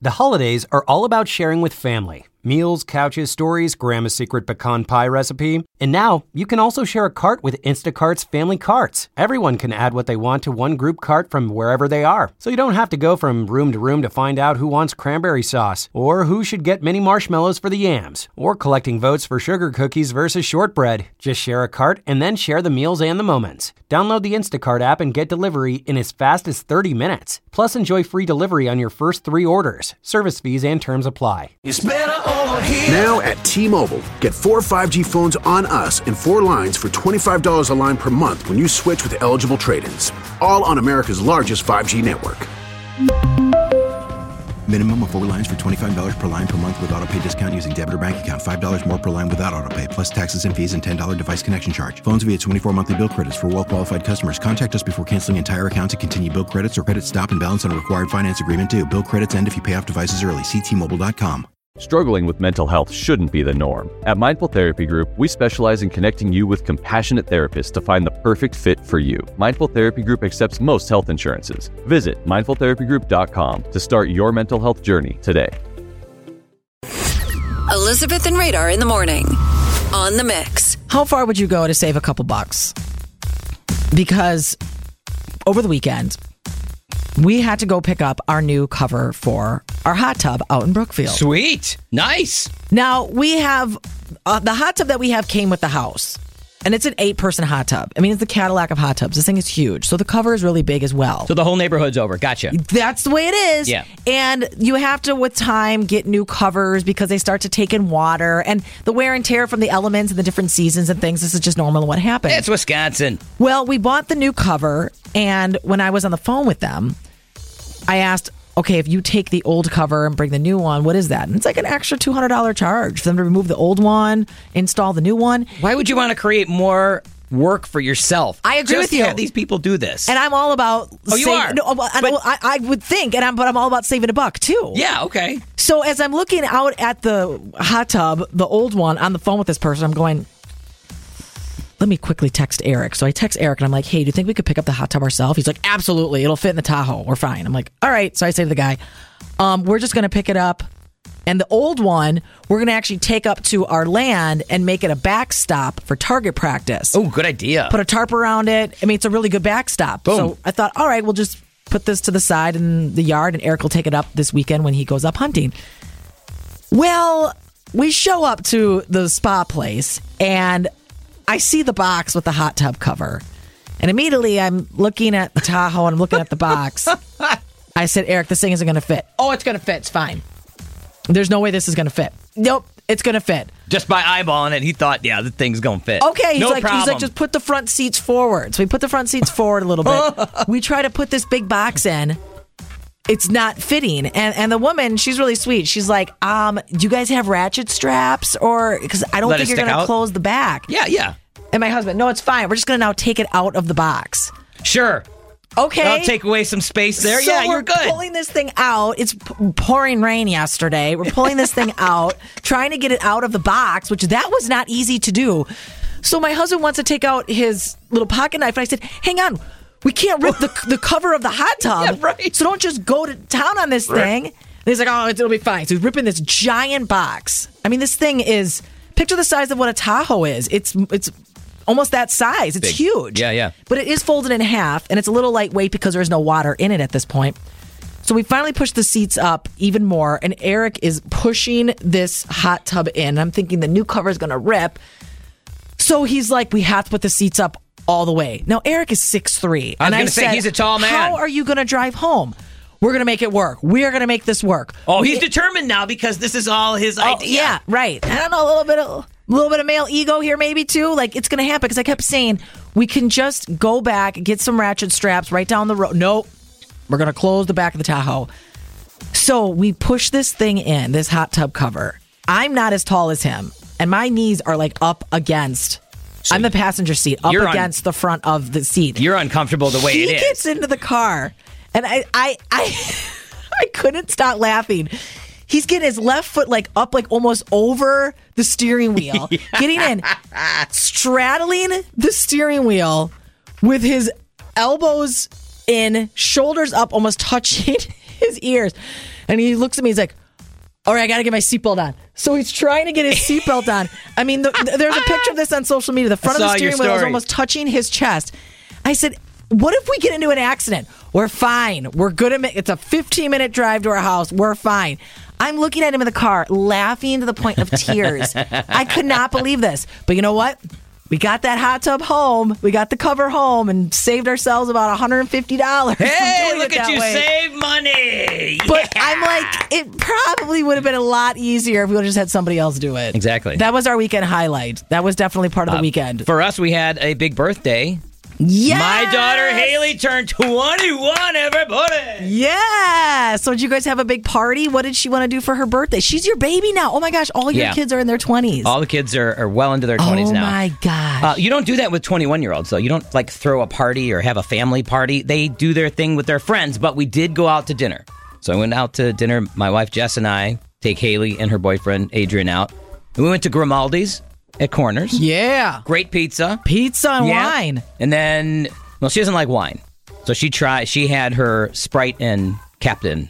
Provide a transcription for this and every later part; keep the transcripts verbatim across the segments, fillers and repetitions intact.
The holidays are all about sharing with family. Meals, couches, stories, Grandma's secret pecan pie recipe. And now, you can also share a cart with Instacart's Family Carts. Everyone can add what they want to one group cart from wherever they are. So you don't have to go from room to room to find out who wants cranberry sauce, or who should get mini marshmallows for the yams, or collecting votes for sugar cookies versus shortbread. Just share a cart and then share the meals and the moments. Download the Instacart app and get delivery in as fast as thirty minutes. Plus, enjoy free delivery on your first three orders. Service fees and terms apply. It's better over here. Now at T-Mobile, get four five G phones on us and four lines for twenty-five dollars a line per month when you switch with eligible trade-ins. All on America's largest five G network. Minimum of four lines for twenty-five dollars per line per month with autopay discount using debit or bank account. five dollars more per line without autopay, plus taxes and fees and ten dollars device connection charge. Phones via twenty-four monthly bill credits for well-qualified customers. Contact us before canceling entire account to continue bill credits or credit stop and balance on a required finance agreement due. Bill credits end if you pay off devices early. See T Mobile dot com. Struggling with mental health shouldn't be the norm. At Mindful Therapy Group, we specialize in connecting you with compassionate therapists to find the perfect fit for you. Mindful Therapy Group accepts most health insurances. Visit mindful therapy group dot com to start your mental health journey today. Elizabeth and Radar in the morning on The Mix. How far would you go to save a couple bucks? Because over the weekend, we had to go pick up our new cover for our hot tub out in Brookfield. Sweet. Nice. Now, we have, uh, the hot tub that we have came with the house. And it's an eight-person hot tub. I mean, it's the Cadillac of hot tubs. This thing is huge. So the cover is really big as well. So the whole neighborhood's over. Gotcha. That's the way it is. Yeah. And you have to, with time, get new covers because they start to take in water. And the wear and tear from the elements and the different seasons and things, this is just normal what happens. It's Wisconsin. Well, we bought the new cover. And when I was on the phone with them, I asked, okay, if you take the old cover and bring the new one, what is that? And it's like an extra two hundred dollars charge for them to remove the old one, install the new one. Why would you want to create more work for yourself? I agree Just with you. Have these people do this. And I'm all about... Oh, you save, are? No, I, But- I, I would think, and I'm, but I'm all about saving a buck, too. Yeah, okay. So as I'm looking out at the hot tub, the old one, on the phone with this person, I'm going... Let me quickly text Eric. So I text Eric and I'm like, hey, do you think we could pick up the hot tub ourselves? He's like, absolutely. It'll fit in the Tahoe. We're fine. I'm like, all right. So I say to the guy, um, we're just going to pick it up. And the old one, we're going to actually take up to our land and make it a backstop for target practice. Oh, good idea. Put a tarp around it. I mean, it's a really good backstop. Boom. So I thought, all right, we'll just put this to the side in the yard and Eric will take it up this weekend when he goes up hunting. Well, we show up to the spa place and I see the box with the hot tub cover. And immediately I'm looking at the Tahoe and I'm looking at the box. I said, Eric, this thing isn't going to fit. Oh, it's going to fit. It's fine. There's no way this is going to fit. Nope, it's going to fit. Just by eyeballing it, he thought, yeah, the thing's going to fit. Okay, he's no like, problem. he's like, just put the front seats forward. So we put the front seats forward a little bit. We try to put this big box in. It's not fitting. And and the woman, she's really sweet. She's like, um, do you guys have ratchet straps? Or, because I don't Let think it you're stick going to out? close the back. Yeah, yeah. And my husband, no, it's fine. We're just going to now take it out of the box. Sure. Okay. I'll take away some space there. So yeah, we're you're good. pulling this thing out. It's p- pouring rain yesterday. We're pulling this thing out, trying to get it out of the box, which that was not easy to do. So my husband wants to take out his little pocket knife. And I said, hang on. We can't rip the the cover of the hot tub. Yeah, right. So don't just go to town on this Right. thing. And he's like, oh, it'll be fine. So he's ripping this giant box. I mean, this thing is, picture the size of what a Tahoe is. It's it's almost that size. It's Big. huge. Yeah, yeah. But it is folded in half, and it's a little lightweight because there's no water in it at this point. So we finally pushed the seats up even more, and Eric is pushing this hot tub in. I'm thinking the new cover is going to rip. So he's like, we have to put the seats up all the way. Now, Eric is six three. I was and gonna say, said, he's a tall man. How are you going to drive home? We're going to make it work. We are going to make this work. Oh, he's We- determined now because this is all his Oh, idea. yeah, right. I don't know, a little bit of a little bit of male ego here maybe too. Like, it's going to happen because I kept saying we can just go back, get some ratchet straps right down the road. Nope. We're going to close the back of the Tahoe. So we push this thing in, this hot tub cover. I'm not as tall as him, and my knees are like up against. So I'm the passenger seat, up you're on- against the front of the seat. You're uncomfortable the way he it is. gets into the car, and I, I, I, I couldn't stop laughing. He's getting his left foot like up, like almost over the steering wheel, getting in, straddling the steering wheel with his elbows in, shoulders up, almost touching his ears. And he looks at me, he's like, all right, I got to get my seatbelt on. So he's trying to get his seatbelt on. I mean, the, there's a picture of this on social media. The front of the steering wheel is almost touching his chest. I said, what if we get into an accident? We're fine. We're good at it. It's a fifteen-minute drive to our house. We're fine. I'm looking at him in the car, laughing to the point of tears. I could not believe this. But you know what? We got that hot tub home. We got the cover home and saved ourselves about one hundred fifty dollars. Hey, look at you way. Save money. But yeah. I'm like, it probably would have been a lot easier if we would have just had somebody else do it. Exactly. That was our weekend highlight. That was definitely part of the uh, weekend. For us, we had a big birthday. Yes! My daughter Haley turned twenty-one, everybody! Yeah! So did you guys have a big party? What did she want to do for her birthday? She's your baby now. Oh my gosh, all your yeah. kids are in their twenties. All the kids are, are well into their twenties oh now. Oh my gosh. Uh, you don't do that with twenty-one-year-olds, though. You don't, like, throw a party or have a family party. They do their thing with their friends, but we did go out to dinner. So I went out to dinner. My wife Jess and I take Haley and her boyfriend Adrian out. And we went to Grimaldi's at Corners. Yeah. Great pizza. Pizza and yeah. wine. And then, well, she doesn't like wine. So she tried, she had her Sprite and Captain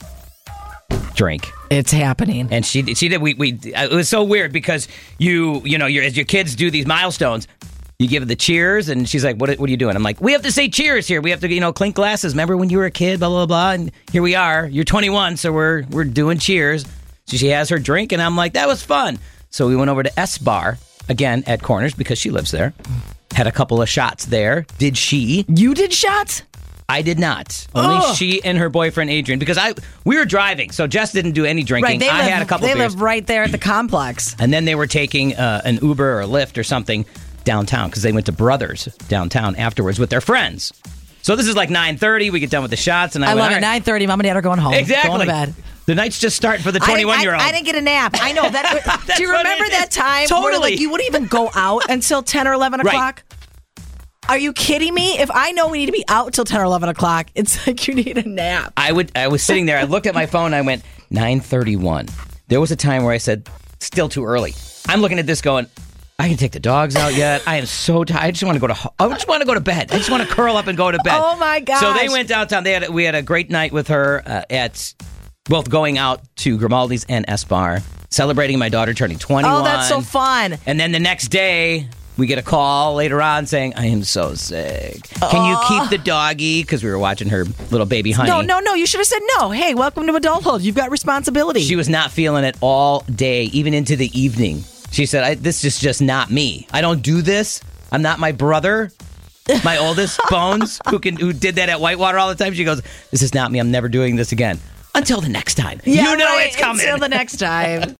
drink. It's happening. And she she did, we, we it was so weird because you, you know, you're, as your kids do these milestones, you give the cheers, and she's like, what, what are you doing? I'm like, we have to say cheers here. We have to, you know, clink glasses. Remember when you were a kid, blah, blah, blah. And here we are. You're twenty-one, so we're we're doing cheers. So she has her drink, and I'm like, that was fun. So we went over to S Bar. Again, at Corners, because she lives there. Had a couple of shots there. Did she? You did shots? I did not. Only oh. she and her boyfriend, Adrian. Because I we were driving, so Jess didn't do any drinking. Right, they I live, had a couple They beers. live right there at the complex. And then they were taking uh, an Uber or a Lyft or something downtown, because they went to Brothers downtown afterwards with their friends. So this is like nine thirty. We get done with the shots. and I, I went, love it. Right. nine thirty, Mom and Dad are going home. Exactly. Going to bed. The night's just starting for the twenty-one-year-old. I, I, I didn't get a nap. I know. that. Do you remember that time totally. where like, you wouldn't even go out until ten or eleven o'clock? Right. Are you kidding me? If I know we need to be out till ten or eleven o'clock, it's like you need a nap. I would. I was sitting there. I looked at my phone. And I went, nine thirty-one. There was a time where I said, still too early. I'm looking at this going, I can take the dogs out yet. I am so tired. I just want to go to. I just want to go to bed. I just want to curl up and go to bed. Oh my gosh! So they went downtown. They had. We had a great night with her uh, at both going out to Grimaldi's and S Bar, celebrating my daughter turning twenty-one. Oh, that's so fun! And then the next day, we get a call later on saying, "I am so sick. Can you keep the doggy?" Because we were watching her little baby Honey. No, no, no. You should have said no. Hey, welcome to adulthood. You've got responsibility. She was not feeling it all day, even into the evening. She said, I, this is just not me. I don't do this. I'm not my brother, my oldest, Bones, who can who did that at Whitewater all the time. She goes, this is not me. I'm never doing this again. Until the next time. Yeah, you know right. it's coming. Until the next time.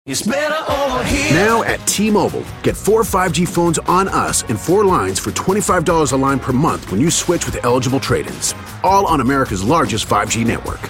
Now at T-Mobile, get four five G phones on us and four lines for twenty-five dollars a line per month when you switch with eligible trade-ins. All on America's largest five G network.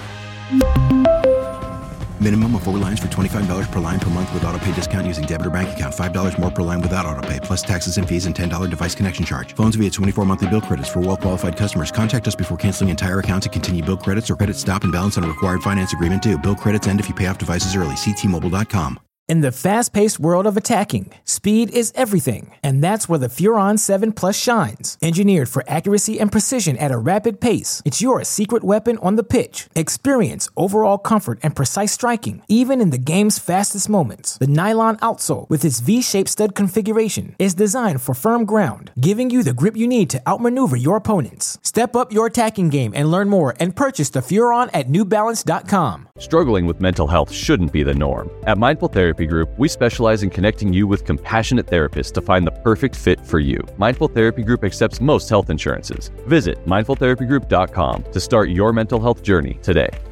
Minimum of four lines for twenty-five dollars per line per month with autopay discount using debit or bank account. five dollars more per line without autopay, plus taxes and fees and ten dollars device connection charge. Phones via twenty-four monthly bill credits for well-qualified customers. Contact us before canceling entire account to continue bill credits or credit stop and balance on a required finance agreement due. Bill credits end if you pay off devices early. See T Mobile dot com. In the fast-paced world of attacking, speed is everything, and that's where the Furon seven Plus shines. Engineered for accuracy and precision at a rapid pace, it's your secret weapon on the pitch. Experience overall comfort and precise striking, even in the game's fastest moments. The nylon outsole, with its V-shaped stud configuration, is designed for firm ground, giving you the grip you need to outmaneuver your opponents. Step up your attacking game and learn more and purchase the Furon at New Balance dot com. Struggling with mental health shouldn't be the norm. At Mindful Therapy Group, we specialize in connecting you with compassionate therapists to find the perfect fit for you. Mindful Therapy Group accepts most health insurances. Visit mindful therapy group dot com to start your mental health journey today.